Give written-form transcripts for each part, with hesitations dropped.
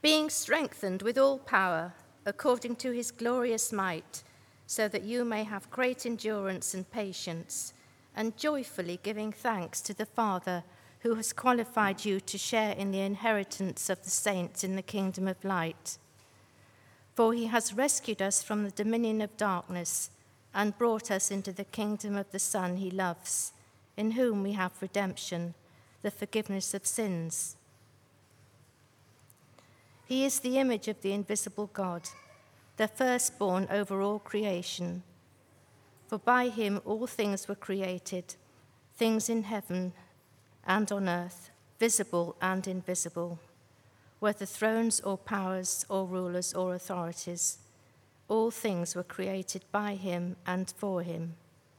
being strengthened with all power according to his glorious might, so that you may have great endurance and patience, and joyfully giving thanks to the Father who has qualified you to share in the inheritance of the saints in the kingdom of light. For he has rescued us from the dominion of darkness and brought us into the kingdom of the Son he loves, in whom we have redemption, the forgiveness of sins. He is the image of the invisible God, the firstborn over all creation. For by him all things were created, things in heaven and on earth, visible and invisible, whether thrones or powers or rulers or authorities. All things were created by him and for him.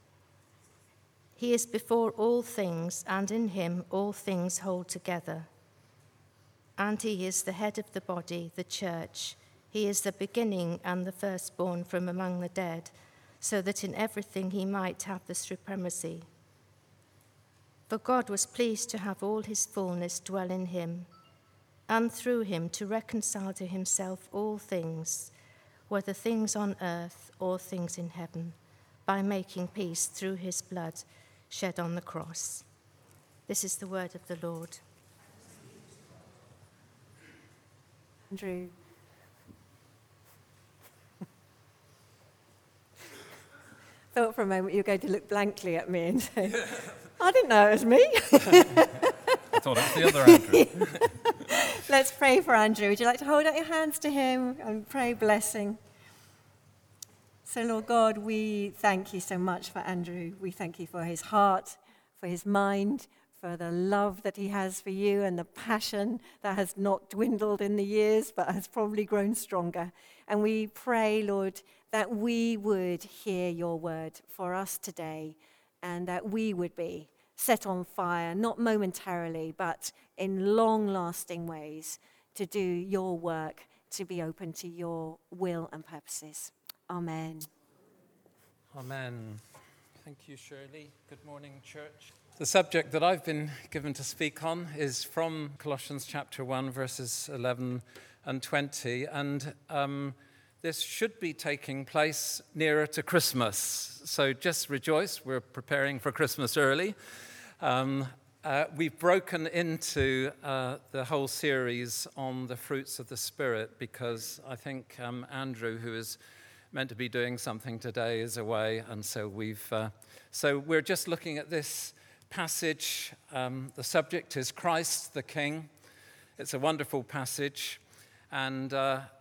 He is before all things, and in him all things hold together. And he is the head of the body, the church. He is the beginning and the firstborn from among the dead, so that in everything he might have the supremacy. For God was pleased to have all his fullness dwell in him, and through him to reconcile to himself all things, whether things on earth or things in heaven, by making peace through his blood shed on the cross. This is the word of the Lord. Andrew. Thought for a moment you were going to look blankly at me and say, I didn't know it was me. I thought it was the other Andrew. Let's pray for Andrew. Would you like to hold out your hands to him and pray blessing? So, Lord God, we thank you so much for Andrew. We thank you for his heart, for his mind, for the love that he has for you and the passion that has not dwindled in the years but has probably grown stronger. And we pray, Lord, that we would hear your word for us today and that we would be set on fire, not momentarily, but in long-lasting ways to do your work, to be open to your will and purposes. Amen. Amen. Thank you, Shirley. Good morning, church. The subject that I've been given to speak on is from Colossians chapter 1, verses 11 and 20, and this should be taking place nearer to Christmas. So just rejoice, we're preparing for Christmas early. We've broken into the whole series on the fruits of the Spirit because I think Andrew, who is meant to be doing something today, is away, and so we're just looking at this passage. The subject is Christ the King. It's a wonderful passage, and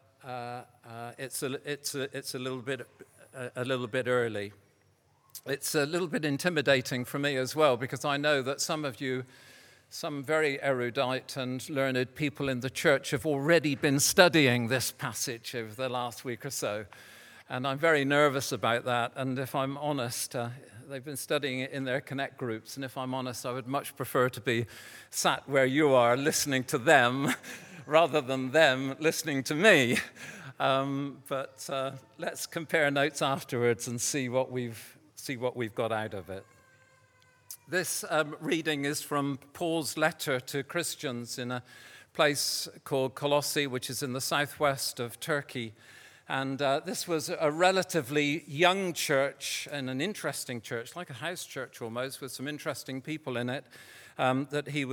it's a little bit early. It's a little bit intimidating for me as well, because I know that some of you, some very erudite and learned people in the church, have already been studying this passage over the last week or so. And I'm very nervous about that. And if I'm honest, they've been studying it in their Connect groups. And if I'm honest, I would much prefer to be sat where you are listening to them rather than them listening to me. But let's compare notes afterwards and see what we've got out of it. This reading is from Paul's letter to Christians in a place called Colossae, which is in the southwest of Turkey. And this was a relatively young church and an interesting church, like a house church almost, with some interesting people in it that he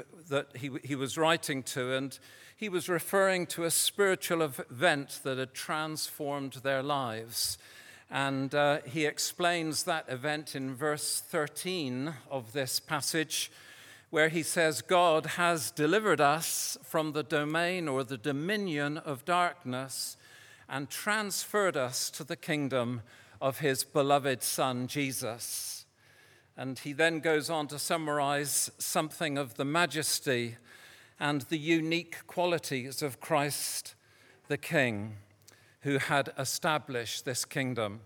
was writing to. And he was referring to a spiritual event that had transformed their lives. And he explains that event in verse 13 of this passage, where he says, God has delivered us from the domain or the dominion of darkness and transferred us to the kingdom of his beloved Son, Jesus. And he then goes on to summarize something of the majesty and the unique qualities of Christ the King, who had established this kingdom.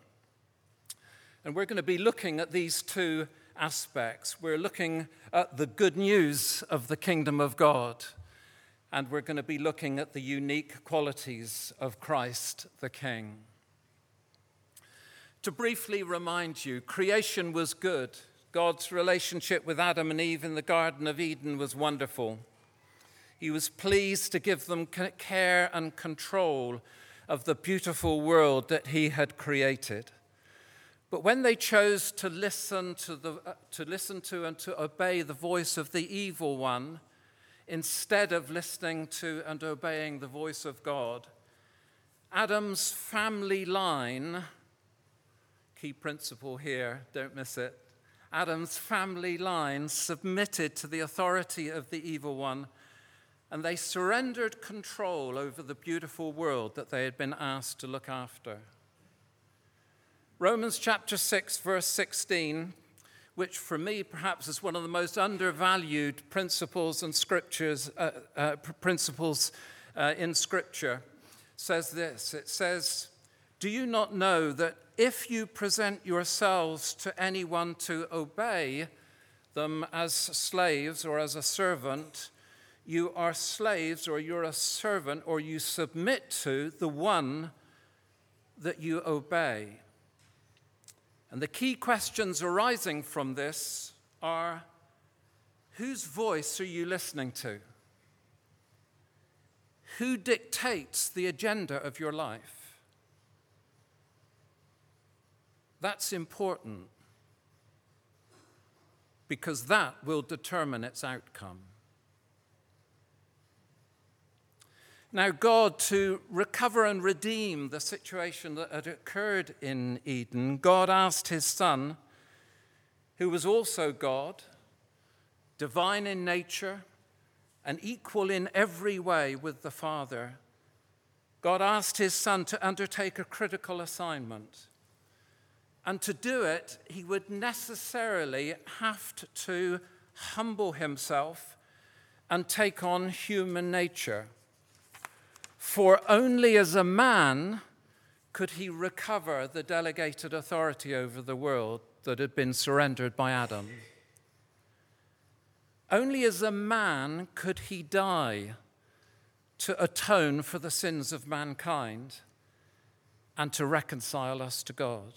And we're going to be looking at these two aspects. We're looking at the good news of the kingdom of God, and we're going to be looking at the unique qualities of Christ the King. To briefly remind you, creation was good. God's relationship with Adam and Eve in the Garden of Eden was wonderful. He was pleased to give them care and control of the beautiful world that he had created. But when they chose to listen to and to obey the voice of the evil one, instead of listening to and obeying the voice of God, Adam's family line, key principle here, don't miss it, Adam's family line submitted to the authority of the evil one, and they surrendered control over the beautiful world that they had been asked to look after. Romans chapter 6, verse 16, which for me perhaps is one of the most undervalued principles in Scripture, says this. It says, "Do you not know that if you present yourselves to anyone to obey them as slaves or as a servant, you are slaves, or you're a servant, or you submit to the one that you obey?" And the key questions arising from this are, whose voice are you listening to? Who dictates the agenda of your life? That's important, because that will determine its outcome. Now, God, to recover and redeem the situation that had occurred in Eden, God asked his Son, who was also God, divine in nature and equal in every way with the Father, God asked his Son to undertake a critical assignment. And to do it, he would necessarily have to humble himself and take on human nature. For only as a man could he recover the delegated authority over the world that had been surrendered by Adam. Only as a man could he die to atone for the sins of mankind and to reconcile us to God.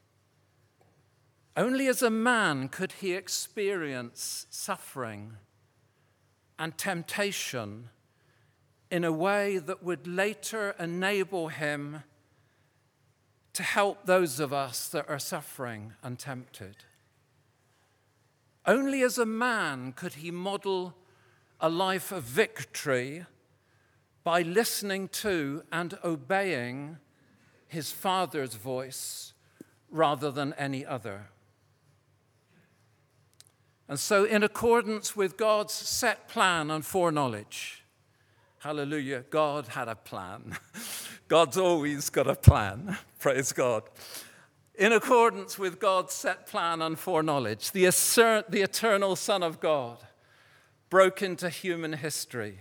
Only as a man could he experience suffering and temptation in a way that would later enable him to help those of us that are suffering and tempted. Only as a man could he model a life of victory by listening to and obeying his Father's voice rather than any other. And so, in accordance with God's set plan and foreknowledge, hallelujah, God had a plan. God's always got a plan. Praise God. In accordance with God's set plan and foreknowledge, the eternal Son of God broke into human history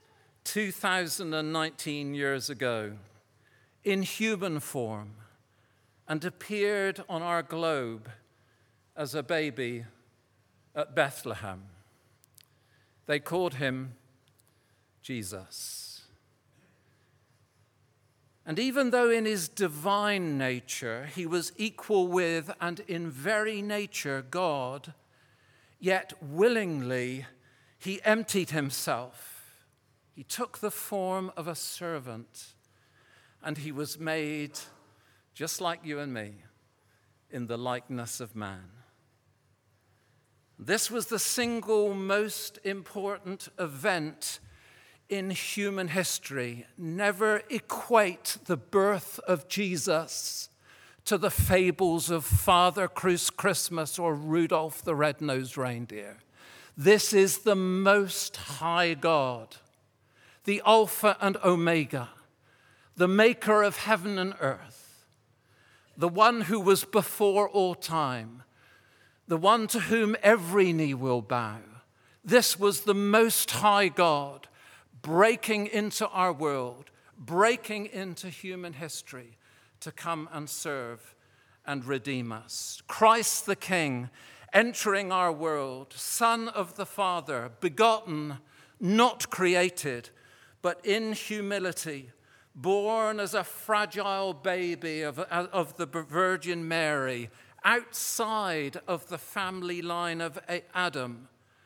2019 years ago in human form and appeared on our globe as a baby at Bethlehem. They called him Jesus. And even though in his divine nature he was equal with and in very nature God, yet willingly he emptied himself. He took the form of a servant, and he was made just like you and me in the likeness of man. This was the single most important event in human history. Never equate the birth of Jesus to the fables of Father Christmas or Rudolph the Red-Nosed Reindeer. This is the Most High God, the Alpha and Omega, the maker of heaven and earth, the one who was before all time, the one to whom every knee will bow. This was the Most High God breaking into our world, breaking into human history to come and serve and redeem us. Christ the King entering our world, Son of the Father, begotten, not created, but in humility, born as a fragile baby of the Virgin Mary, outside of the family line of Adam,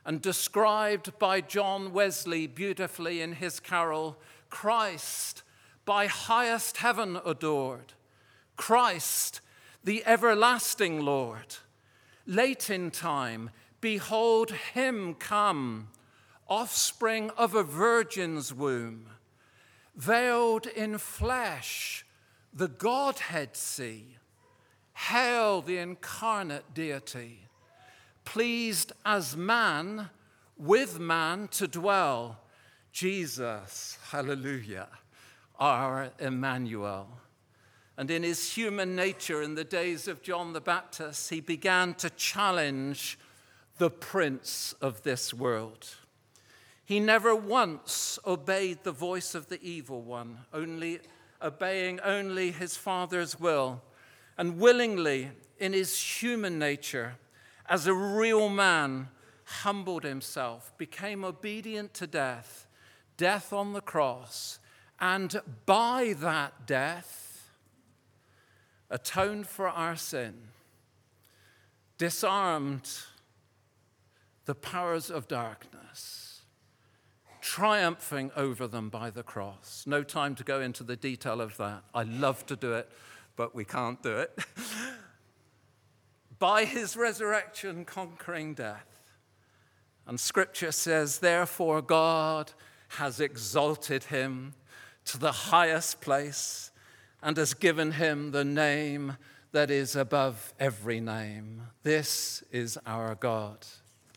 and described by John Wesley beautifully in his carol, Christ, by highest heaven adored, Christ, the everlasting Lord. Late in time, behold him come, offspring of a virgin's womb, veiled in flesh, the Godhead see. Hail the incarnate deity, pleased as man with man to dwell. Jesus, hallelujah, our Emmanuel. And in his human nature in the days of John the Baptist, he began to challenge the prince of this world. He never once obeyed the voice of the evil one, obeying only his Father's will, and willingly, in his human nature, as a real man, humbled himself, became obedient to death on the cross, and by that death, atoned for our sin, disarmed the powers of darkness, triumphing over them by the cross. No time to go into the detail of that. I love to do it, but we can't do it. By his resurrection, conquering death. And Scripture says, therefore God has exalted him to the highest place and has given him the name that is above every name. This is our God.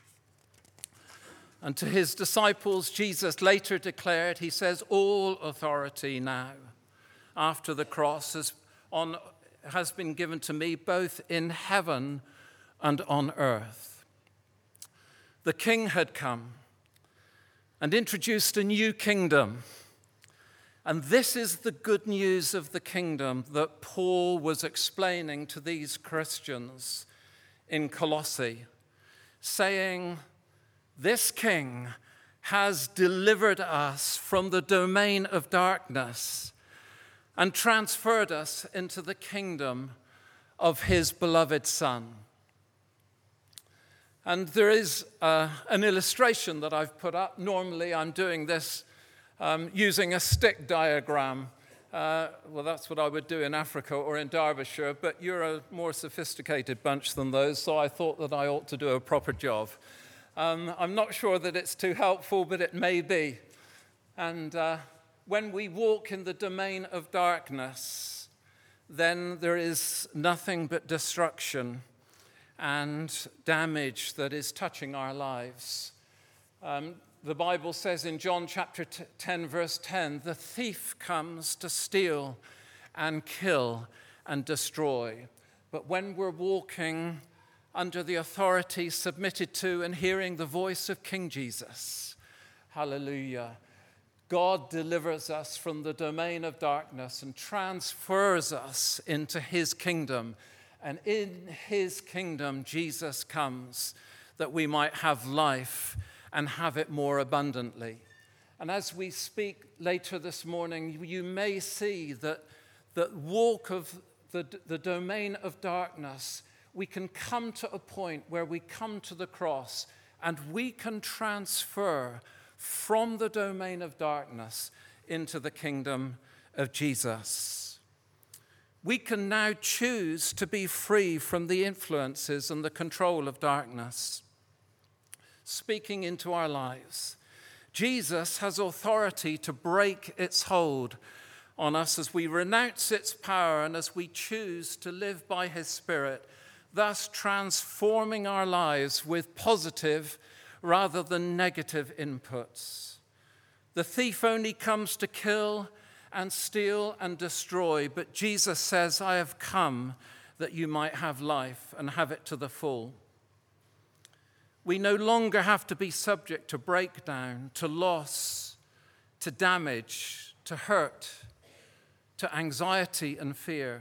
And to his disciples, Jesus later declared, he says, all authority now, after the cross, has been given to me both in heaven and on earth. The King had come and introduced a new kingdom. And this is the good news of the kingdom that Paul was explaining to these Christians in Colossae, saying, this King has delivered us from the domain of darkness and transferred us into the kingdom of his beloved Son. And there is an illustration that I've put up. Normally I'm doing this using a stick diagram. Well, that's what I would do in Africa or in Derbyshire, but you're a more sophisticated bunch than those, so I thought that I ought to do a proper job. I'm not sure that it's too helpful, but it may be. And when we walk in the domain of darkness, then there is nothing but destruction and damage that is touching our lives. The Bible says in John chapter 10, verse 10, the thief comes to steal and kill and destroy. But when we're walking under the authority submitted to and hearing the voice of King Jesus, hallelujah, God delivers us from the domain of darkness and transfers us into his kingdom. And in his kingdom, Jesus comes that we might have life and have it more abundantly. And as we speak later this morning, you may see that the walk of the domain of darkness, we can come to a point where we come to the cross and we can transfer from the domain of darkness into the kingdom of Jesus. We can now choose to be free from the influences and the control of darkness, speaking into our lives. Jesus has authority to break its hold on us as we renounce its power and as we choose to live by his Spirit, thus transforming our lives with positive rather than negative inputs. The thief only comes to kill and steal and destroy, but Jesus says, I have come that you might have life and have it to the full. We no longer have to be subject to breakdown, to loss, to damage, to hurt, to anxiety and fear.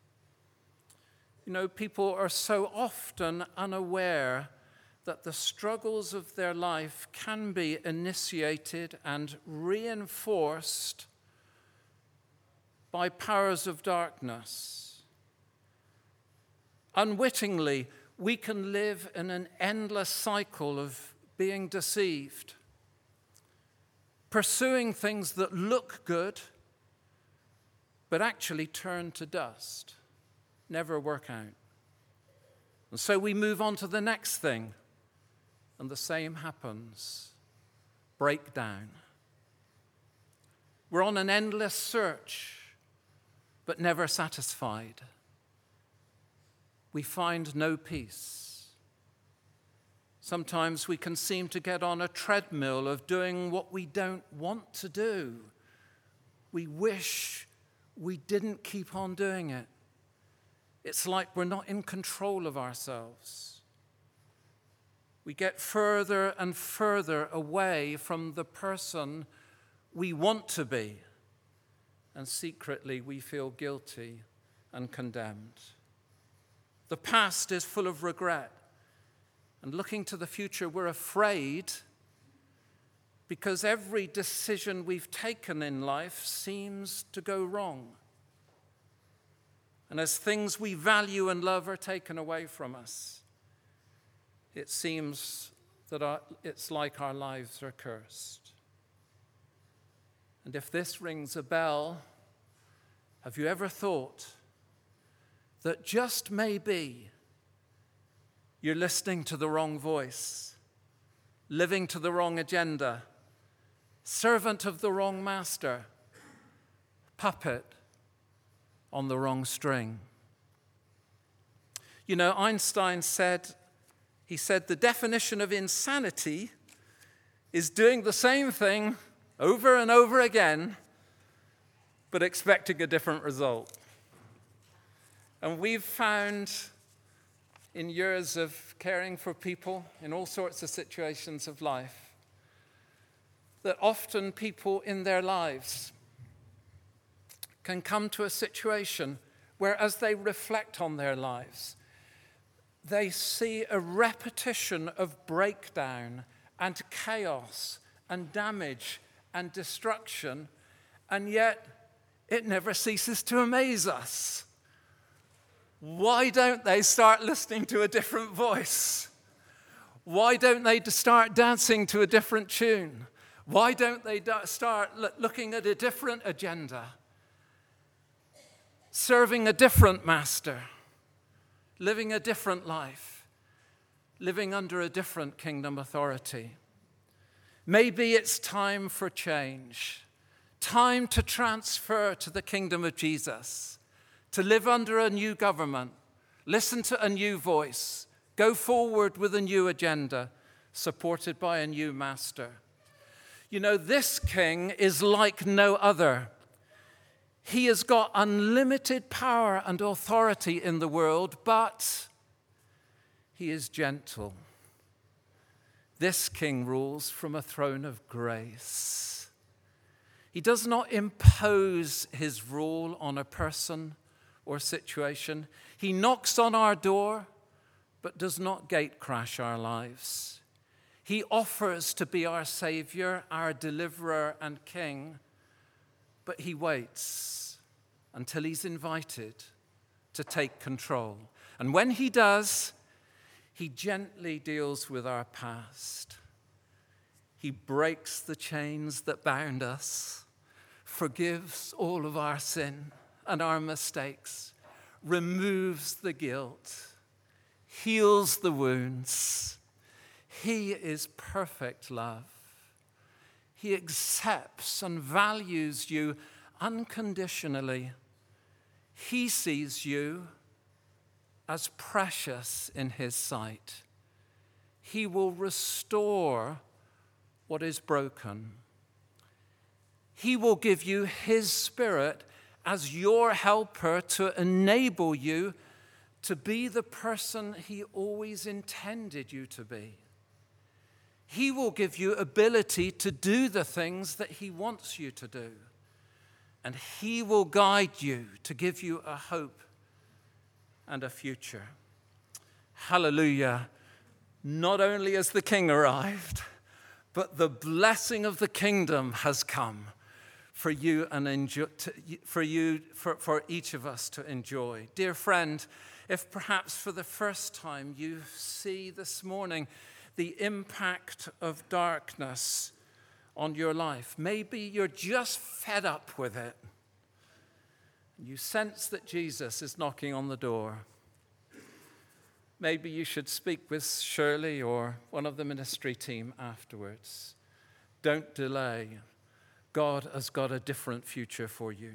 You know, people are so often unaware that the struggles of their life can be initiated and reinforced by powers of darkness. Unwittingly, we can live in an endless cycle of being deceived, pursuing things that look good, but actually turn to dust, never work out. And so we move on to the next thing, and the same happens. Breakdown. We're on an endless search, but never satisfied. We find no peace. Sometimes we can seem to get on a treadmill of doing what we don't want to do. We wish we didn't keep on doing it. It's like we're not in control of ourselves. We get further and further away from the person we want to be, and secretly we feel guilty and condemned. The past is full of regret, and looking to the future, we're afraid because every decision we've taken in life seems to go wrong. And as things we value and love are taken away from us, it seems that it's like our lives are cursed. And if this rings a bell, have you ever thought that just maybe you're listening to the wrong voice, living to the wrong agenda, servant of the wrong master, puppet on the wrong string? You know, Einstein said, the definition of insanity is doing the same thing over and over again, but expecting a different result. And we've found in years of caring for people in all sorts of situations of life that often people in their lives can come to a situation where, as they reflect on their lives, they see a repetition of breakdown and chaos and damage and destruction, and yet it never ceases to amaze us. Why don't they start listening to a different voice? Why don't they start dancing to a different tune? Why don't they start looking at a different agenda? Serving a different master, living a different life, living under a different kingdom authority. Maybe it's time for change, time to transfer to the kingdom of Jesus, to live under a new government, listen to a new voice, go forward with a new agenda, supported by a new master. You know, this king is like no other. He has got unlimited power and authority in the world, but he is gentle. This king rules from a throne of grace. He does not impose his rule on a person or situation. He knocks on our door, but does not gatecrash our lives. He offers to be our Savior, our deliverer and King, but he waits until he's invited to take control. And when he does, he gently deals with our past. He breaks the chains that bound us, forgives all of our sin and our mistakes, removes the guilt, heals the wounds. He is perfect love. He accepts and values you unconditionally. He sees you as precious in his sight. He will restore what is broken. He will give you his Spirit as your helper to enable you to be the person he always intended you to be. He will give you ability to do the things that he wants you to do. And he will guide you to give you a hope and a future. Hallelujah. Not only has the King arrived, but the blessing of the kingdom has come for you and for each of us to enjoy. Dear friend, if perhaps for the first time you see this morning the impact of darkness on your life. Maybe you're just fed up with it. You sense that Jesus is knocking on the door. Maybe you should speak with Shirley or one of the ministry team afterwards. Don't delay. God has got a different future for you.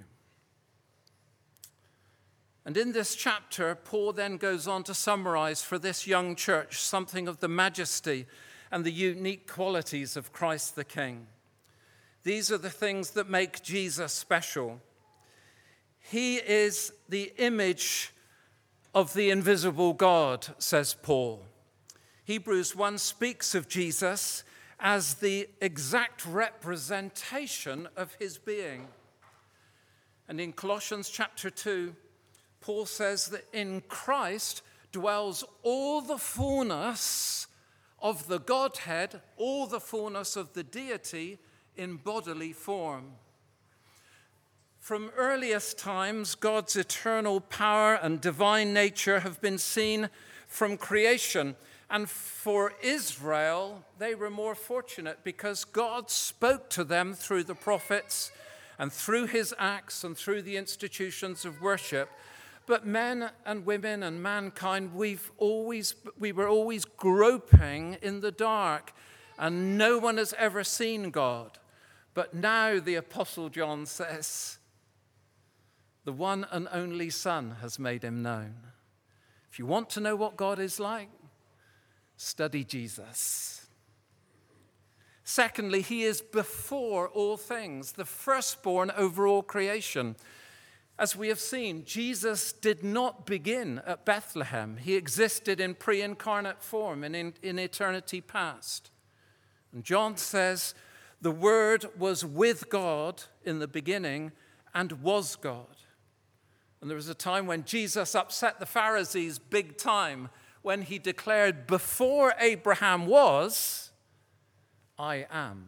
And in this chapter, Paul then goes on to summarize for this young church something of the majesty and the unique qualities of Christ the King. These are the things that make Jesus special. He is the image of the invisible God, says Paul. Hebrews 1 speaks of Jesus as the exact representation of his being. And in Colossians chapter 2, Paul says that in Christ dwells all the fullness of the Godhead, all the fullness of the deity in bodily form. From earliest times, God's eternal power and divine nature have been seen from creation. And for Israel, they were more fortunate because God spoke to them through the prophets and through his acts and through the institutions of worship. But men and women and mankind, we were always groping in the dark, and no one has ever seen God. But now the Apostle John says, the one and only Son has made him known. If you want to know what God is like, study Jesus. Secondly, he is before all things, the firstborn over all creation. As we have seen, Jesus did not begin at Bethlehem. He existed in pre-incarnate form and in eternity past. And John says, the Word was with God in the beginning and was God. And there was a time when Jesus upset the Pharisees big time when he declared, before Abraham was, I am.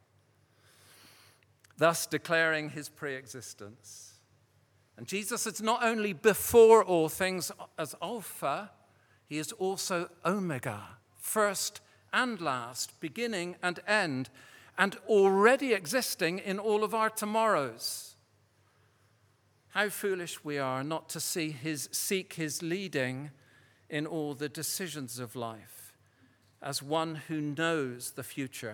Thus declaring his pre-existence. And Jesus is not only before all things as Alpha, he is also Omega, first and last, beginning and end, and already existing in all of our tomorrows. How foolish we are not to seek his leading in all the decisions of life as one who knows the future.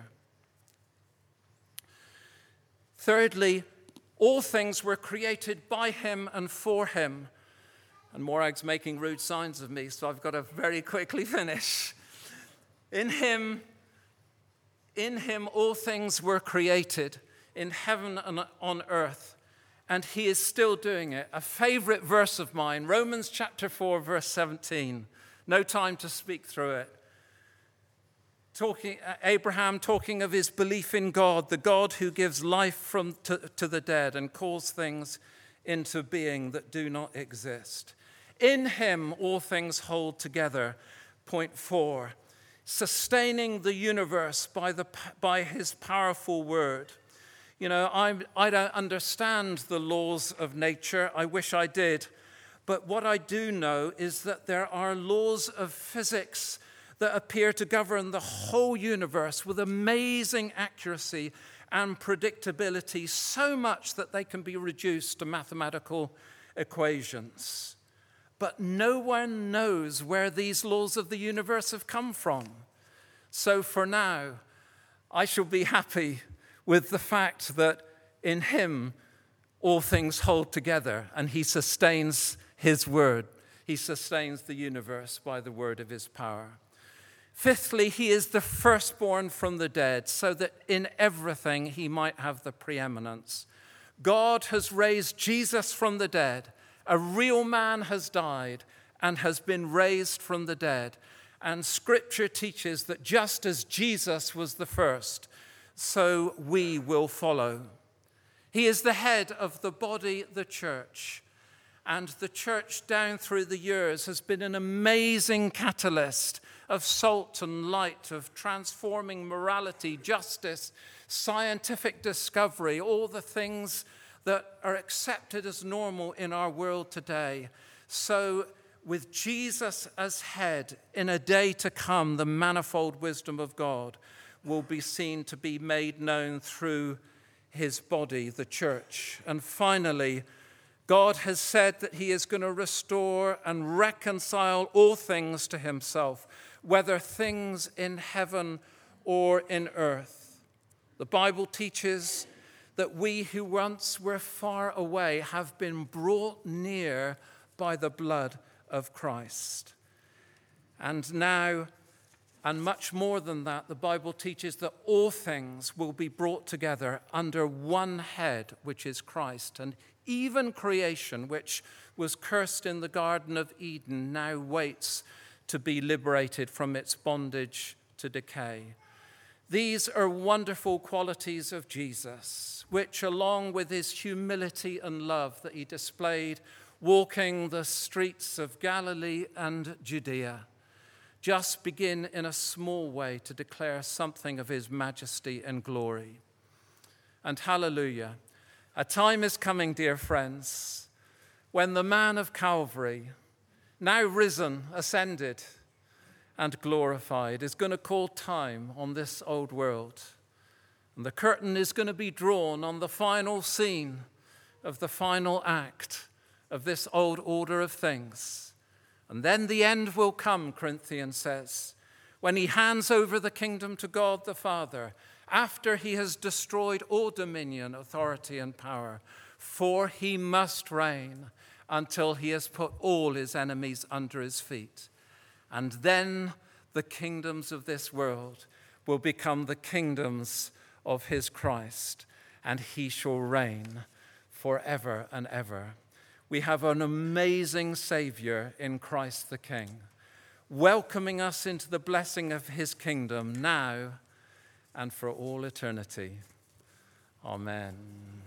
Thirdly, all things were created by him and for him. And Morag's making rude signs of me, so I've got to very quickly finish. In him all things were created, in heaven and on earth, and he is still doing it. A favorite verse of mine, Romans chapter 4, verse 17. No time to speak through it. Abraham talking of his belief in God, the God who gives life to the dead and calls things into being that do not exist. In him all things hold together. Point 4, sustaining the universe by his powerful word. You know, I don't understand the laws of nature. I wish I did. But what I do know is that there are laws of physics that appear to govern the whole universe with amazing accuracy and predictability, so much that they can be reduced to mathematical equations. But no one knows where these laws of the universe have come from. So for now, I shall be happy with the fact that in him all things hold together, and he sustains his word. He sustains the universe by the word of his power. Fifthly, he is the firstborn from the dead, so that in everything he might have the preeminence. God has raised Jesus from the dead. A real man has died and has been raised from the dead. And Scripture teaches that just as Jesus was the first, so we will follow. He is the head of the body, the church. And the church down through the years has been an amazing catalyst of salt and light, of transforming morality, justice, scientific discovery, all the things that are accepted as normal in our world today. So with Jesus as head, in a day to come, the manifold wisdom of God will be seen to be made known through his body, the church. And finally, God has said that he is going to restore and reconcile all things to himself, whether things in heaven or in earth. The Bible teaches that we who once were far away have been brought near by the blood of Christ. And now, and much more than that, the Bible teaches that all things will be brought together under one head, which is Christ. And even creation, which was cursed in the Garden of Eden, now waits to be liberated from its bondage to decay. These are wonderful qualities of Jesus, which, along with his humility and love that he displayed walking the streets of Galilee and Judea, just begin in a small way to declare something of his majesty and glory. And hallelujah, a time is coming, dear friends, when the man of Calvary, now risen, ascended, and glorified, is going to call time on this old world. And the curtain is going to be drawn on the final scene of the final act of this old order of things. And then the end will come, Corinthians says, when he hands over the kingdom to God the Father, after he has destroyed all dominion, authority, and power. For he must reign until he has put all his enemies under his feet. And then the kingdoms of this world will become the kingdoms of his Christ, and he shall reign forever and ever. We have an amazing Savior in Christ the King, welcoming us into the blessing of his kingdom now and for all eternity. Amen.